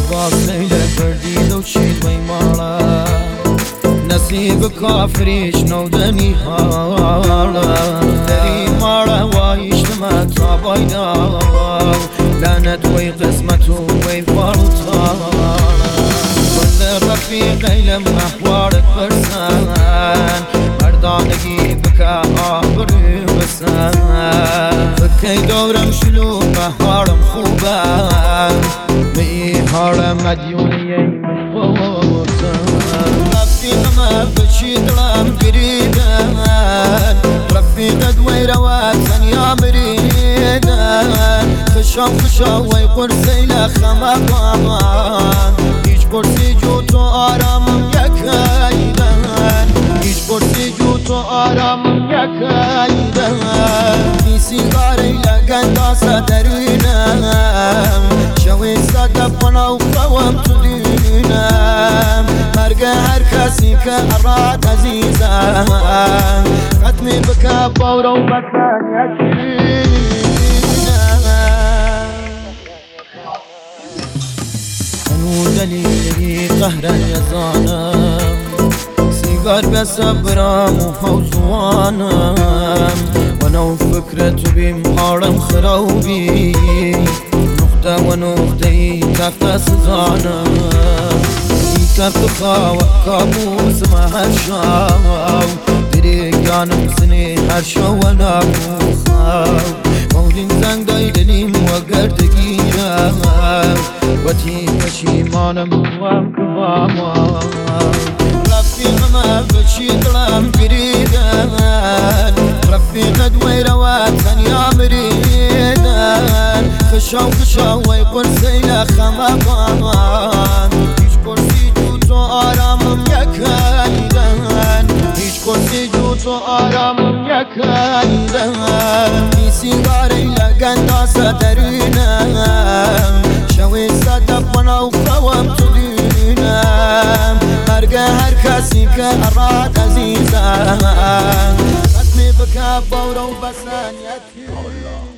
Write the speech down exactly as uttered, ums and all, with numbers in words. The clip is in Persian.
باصيلة برديد وشيد ويمارا نصيب كافريش نودني هارا دري مارا وايشتما تابايدا لعنت وي قسمته وي فرطا كل رفيقي لما احوارك برسان مردانقي بكا آبري بسان فكي دورم شلو بهارم خوبان بي هارم مديوني مشبوطا رفيقما بشيدرم قريدان رفيق دوير واتن يا مريدان خشام خشام وي قرسي لخمقان هيج قرسي جوتو آرامم يكايدان هيج قرسي جوتو آرامم يكايدان في سيغاري لقندا صدرينام شوي صدفنا وقوام تدينام مرقى هركسي كأراد عزيزا ختمي بكا بورو بطان يكينا أنو دليلي قهرا يزانم سيغار بسبرام وحوزوانم ونو فكرة بمحارم خروبي نقطة ونقطي تحت سزانم كفت خاوة كابوس ما هالشاو دريك جانم سني هالشاو ونابو خاو مولين زنگ داي دليم وقرد گيرا وتي پشيمانم وام كباما رفيقما بشيطلام بريدان رفيق دوير واتن يا مريدان خشاو خشاو ويقرسي لخمقان هيج قرسي جوتو آرامم يكايدان هيج قرسي جوتو آرامم يكايدان في سيغاري لقندا صدرينام شوي صدفنا وقوام تدينام مرقى هركسي كأراد عزيزا ختمي بكا بورو بسان يكي